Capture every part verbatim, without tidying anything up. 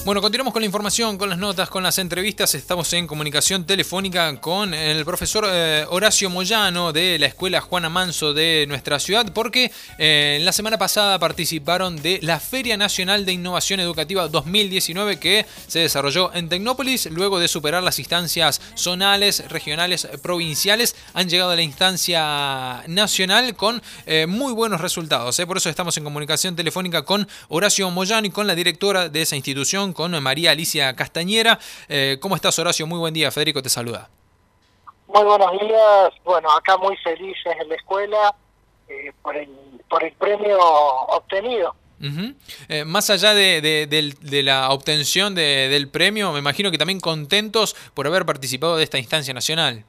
Bueno, continuamos con la información, con las notas, con las entrevistas. Estamos en comunicación telefónica con el profesor eh, Horacio Moyano de la Escuela Juana Manso de nuestra ciudad, porque eh, la semana pasada participaron de la Feria Nacional de Innovación Educativa dos mil diecinueve que se desarrolló en Tecnópolis. Luego de superar las instancias zonales, regionales, provinciales, han llegado a la instancia nacional con eh, muy buenos resultados. ¿eh? Por eso estamos en comunicación telefónica con Horacio Moyano y con la directora de esa institución, con María Alicia Castañera. Eh, ¿Cómo estás, Horacio? Muy buen día. Federico te saluda. Muy buenos días. Bueno, acá muy felices en la escuela eh, por, el, por el premio obtenido. Uh-huh. eh, más allá de, de, de, de la obtención de, del premio, me imagino que también contentos por haber participado de esta instancia nacional.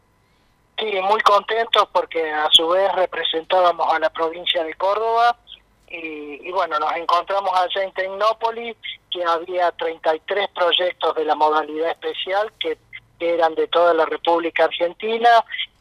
Sí, muy contentos porque a su vez representábamos a la provincia de Córdoba. Y, y bueno, nos encontramos allá en Tecnópolis, que había treinta y tres proyectos de la modalidad especial que, que eran de toda la República Argentina,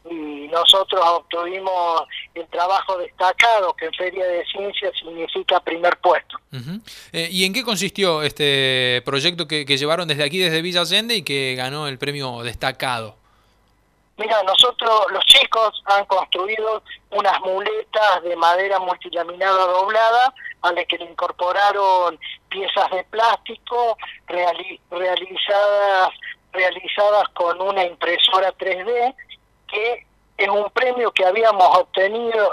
y nosotros obtuvimos el trabajo destacado, que en Feria de Ciencias significa primer puesto. Uh-huh. eh, ¿Y en qué consistió este proyecto que, que llevaron desde aquí, desde Villa Allende, y que ganó el premio destacado? Mira, nosotros, los chicos, han construido unas muletas de madera multilaminada doblada, a las que le incorporaron piezas de plástico reali realizadas, realizadas con una impresora tres D, que es un premio que habíamos obtenido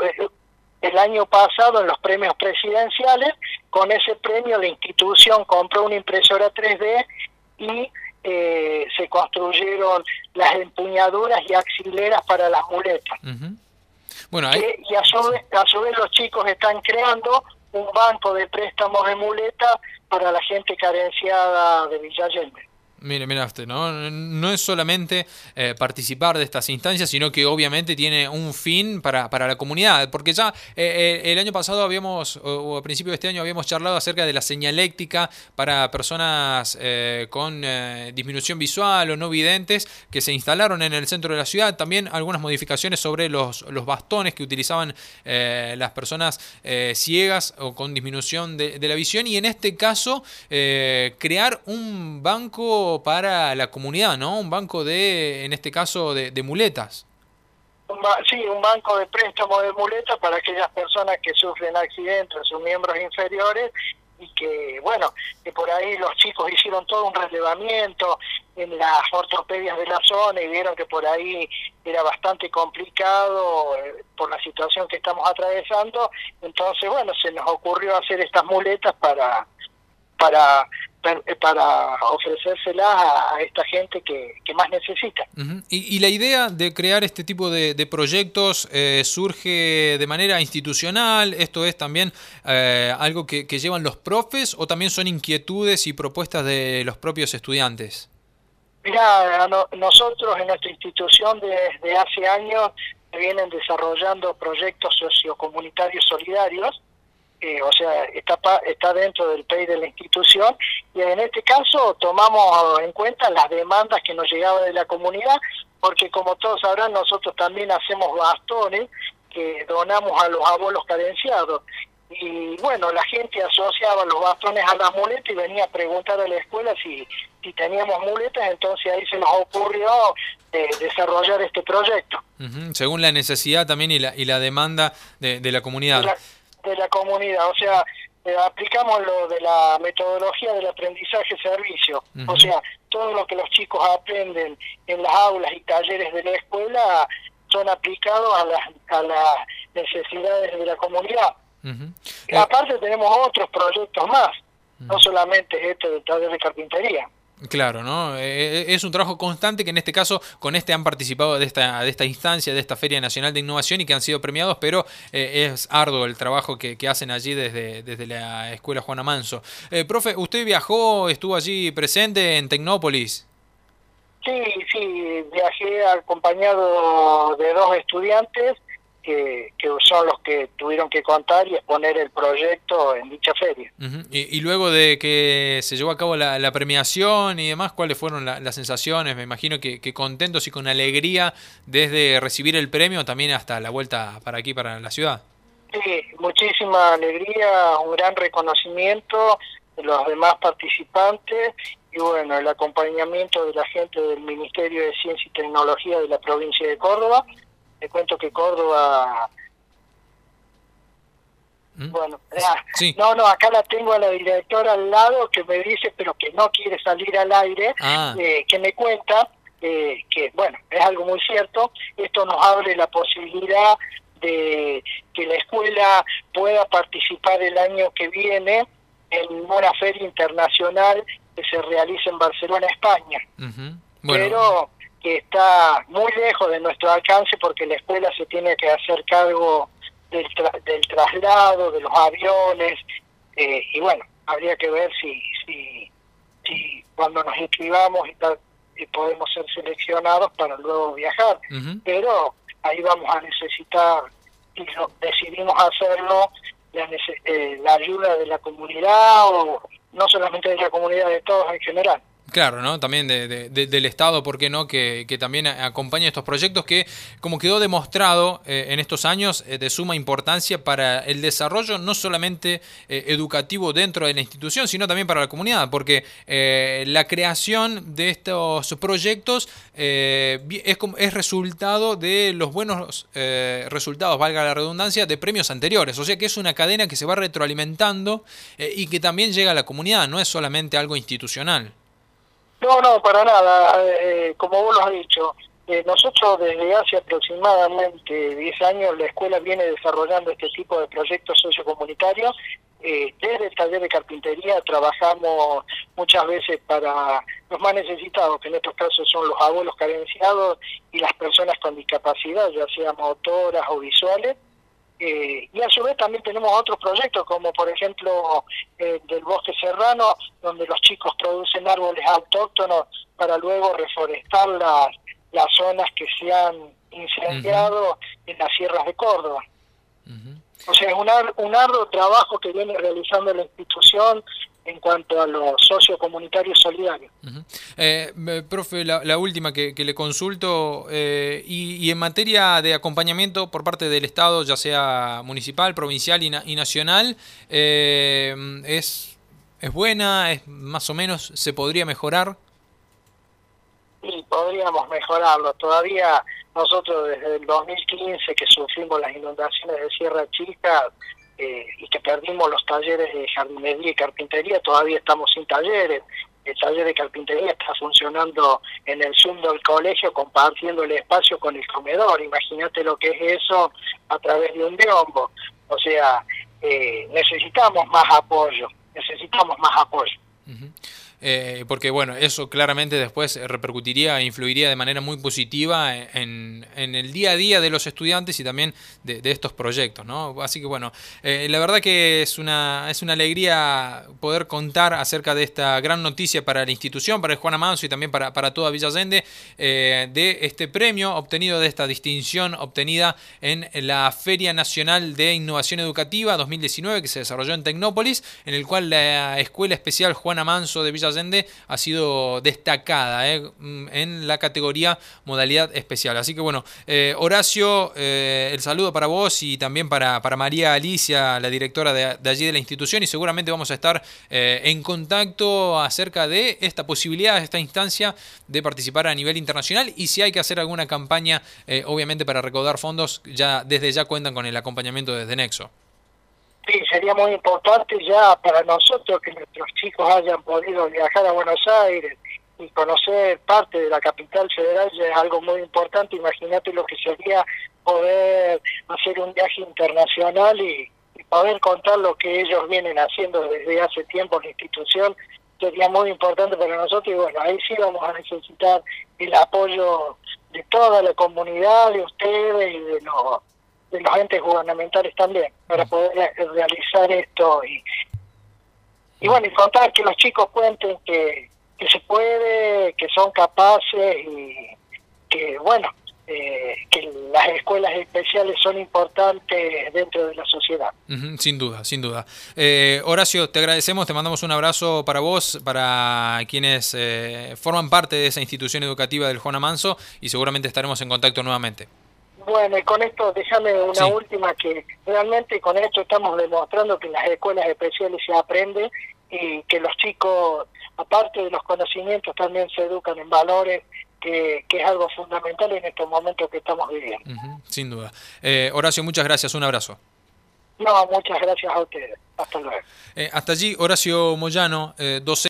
el año pasado en los premios presidenciales. Con ese premio la institución compró una impresora tres D y Eh, se construyeron las empuñaduras y axileras para las muletas. Uh-huh. Bueno, ahí... que, y a su, vez, a su vez los chicos están creando un banco de préstamos de muletas para la gente carenciada de Villa Allende. Mire, mira usted, ¿no? No es solamente eh, participar de estas instancias, sino que obviamente tiene un fin para, para la comunidad, porque ya eh, el año pasado habíamos, o a principio de este año habíamos charlado acerca de la señaléctica para personas eh, con eh, disminución visual o no videntes que se instalaron en el centro de la ciudad. También algunas modificaciones sobre los, los bastones que utilizaban eh, las personas eh, ciegas o con disminución de, de la visión, y en este caso eh, crear un banco para la comunidad, ¿no? Un banco de, en este caso, de, de muletas. Un sí, un banco de préstamo de muletas para aquellas personas que sufren accidentes en sus miembros inferiores, y que, bueno, que por ahí los chicos hicieron todo un relevamiento en las ortopedias de la zona y vieron que por ahí era bastante complicado eh, por la situación que estamos atravesando. Entonces, bueno, se nos ocurrió hacer estas muletas para... para para ofrecérselas a, a esta gente que, que más necesita. Uh-huh. y, y la idea de crear este tipo de, de proyectos eh, surge de manera institucional. ¿Esto es también eh, algo que, que llevan los profes, o también son inquietudes y propuestas de los propios estudiantes? Mirá, no, nosotros en nuestra institución desde hace años vienen desarrollando proyectos sociocomunitarios solidarios. Eh, o sea, está, está dentro del P E I de la institución, y en este caso tomamos en cuenta las demandas que nos llegaban de la comunidad, porque como todos sabrán, nosotros también hacemos bastones que donamos a los abuelos carenciados, y bueno, la gente asociaba los bastones a las muletas y venía a preguntar a la escuela si, si teníamos muletas. Entonces ahí se nos ocurrió eh, desarrollar este proyecto. Uh-huh. Según la necesidad también y la, y la demanda de, de la comunidad. La, de la comunidad, o sea, eh, aplicamos lo de la metodología del aprendizaje-servicio, uh-huh. O sea, todo lo que los chicos aprenden en las aulas y talleres de la escuela son aplicados a las, a las necesidades de la comunidad. Uh-huh. Y aparte tenemos otros proyectos más, uh-huh. No solamente este del taller de carpintería. Claro, ¿no? Eh, es un trabajo constante que en este caso con este han participado de esta de esta instancia, de esta Feria Nacional de Innovación, y que han sido premiados, pero eh, es arduo el trabajo que, que hacen allí desde, desde la Escuela Juana Manso. Eh, profe, ¿usted viajó, estuvo allí presente en Tecnópolis? Sí, sí, viajé acompañado de dos estudiantes que, que son los que tuvieron que contar y exponer el proyecto en dicha feria. Uh-huh. y, y luego de que se llevó a cabo la, la premiación y demás, ¿cuáles fueron la, las sensaciones? Me imagino que, que contentos y con alegría desde recibir el premio también hasta la vuelta para aquí, para la ciudad. Sí, muchísima alegría, un gran reconocimiento los demás participantes y bueno, el acompañamiento de la gente del Ministerio de Ciencia y Tecnología de la provincia de Córdoba. Te cuento que Córdoba... ¿Mm? Bueno, ah, sí. no, no, acá la tengo a la directora al lado que me dice, pero que no quiere salir al aire, ah. eh, que me cuenta eh, que, bueno, es algo muy cierto, esto nos abre la posibilidad de que la escuela pueda participar el año que viene en una feria internacional que se realiza en Barcelona, España. Uh-huh. Bueno. Pero que está muy lejos de nuestro alcance porque la escuela se tiene que hacer cargo del, tra del traslado, de los aviones, eh, y bueno, habría que ver si, si, si cuando nos inscribamos y, tal, y podemos ser seleccionados para luego viajar. Uh-huh. Pero ahí vamos a necesitar, si lo, decidimos hacerlo, la, eh, la ayuda de la comunidad, o no solamente de la comunidad, de todos en general. Claro, ¿no? También de, de, de, del Estado, ¿por qué no? Que, que también acompañe estos proyectos que, como quedó demostrado eh, en estos años, eh, de suma importancia para el desarrollo no solamente eh, educativo dentro de la institución, sino también para la comunidad, porque eh, la creación de estos proyectos eh, es, es resultado de los buenos eh, resultados, valga la redundancia, de premios anteriores. O sea que es una cadena que se va retroalimentando eh, y que también llega a la comunidad, no es solamente algo institucional. No, no, para nada. Eh, como vos lo has dicho, eh, nosotros desde hace aproximadamente diez años la escuela viene desarrollando este tipo de proyectos sociocomunitarios. Eh, desde el taller de carpintería trabajamos muchas veces para los más necesitados, que en estos casos son los abuelos carenciados y las personas con discapacidad, ya sea motoras o visuales. Eh, y a su vez también tenemos otros proyectos, como por ejemplo eh, del bosque serrano, donde los chicos producen árboles autóctonos para luego reforestar las, las zonas que se han incendiado uh-huh. en las sierras de Córdoba. Uh-huh. O sea, es un, ar, un arduo trabajo que viene realizando la institución en cuanto a los sociocomunitarios solidarios. Uh-huh. eh, profe, la, la última que, que le consulto, eh, y, y en materia de acompañamiento por parte del Estado, ya sea municipal, provincial y, na, y nacional, eh, ¿es, ¿es buena? ¿Es más o menos? ¿Se podría mejorar? Sí, podríamos mejorarlo. Todavía nosotros desde el dos mil quince que sufrimos las inundaciones de Sierra Chica, Eh, y que perdimos los talleres de jardinería y carpintería, todavía estamos sin talleres. El taller de carpintería está funcionando en el Zoom del colegio, compartiendo el espacio con el comedor. Imagínate lo que es eso a través de un biombo. O sea, eh, necesitamos más apoyo, necesitamos más apoyo. Uh-huh. Eh, porque bueno, eso claramente después repercutiría e influiría de manera muy positiva en, en el día a día de los estudiantes y también de, de estos proyectos, ¿no? Así que bueno, eh, la verdad que es una, es una alegría poder contar acerca de esta gran noticia para la institución, para el Juana Manso y también para, para toda Villa Allende, eh, de este premio obtenido, de esta distinción obtenida en la Feria Nacional de Innovación Educativa dos mil diecinueve que se desarrolló en Tecnópolis, en el cual la Escuela Especial Juana Manso de Villa Allende ha sido destacada eh, en la categoría modalidad especial. Así que bueno, eh, Horacio, eh, el saludo para vos y también para, para María Alicia, la directora de, de allí de la institución, y seguramente vamos a estar eh, en contacto acerca de esta posibilidad, esta instancia de participar a nivel internacional, y si hay que hacer alguna campaña, eh, obviamente para recaudar fondos, ya desde ya cuentan con el acompañamiento desde Nexo. Sí, sería muy importante ya para nosotros que nuestros chicos hayan podido viajar a Buenos Aires y conocer parte de la capital federal, ya es algo muy importante. Imagínate lo que sería poder hacer un viaje internacional y, y poder contar lo que ellos vienen haciendo desde hace tiempo en la institución, sería muy importante para nosotros. Y bueno, ahí sí vamos a necesitar el apoyo de toda la comunidad, de ustedes y de los de los entes gubernamentales también, para poder realizar esto y, y bueno, y contar que los chicos cuenten que, que se puede, que son capaces y que bueno, eh, que las escuelas especiales son importantes dentro de la sociedad. Uh-huh, sin duda, sin duda. Eh, Horacio, te agradecemos, te mandamos un abrazo para vos, para quienes eh, forman parte de esa institución educativa del Juana Manso, y seguramente estaremos en contacto nuevamente. Bueno, y con esto déjame una sí. última, que realmente con esto estamos demostrando que en las escuelas especiales se aprende y que los chicos, aparte de los conocimientos, también se educan en valores, que, que es algo fundamental en estos momentos que estamos viviendo. Uh-huh, sin duda. Eh, Horacio, muchas gracias, un abrazo. No, muchas gracias a ustedes. Hasta luego. Eh, hasta allí, Horacio Moyano, eh, docente.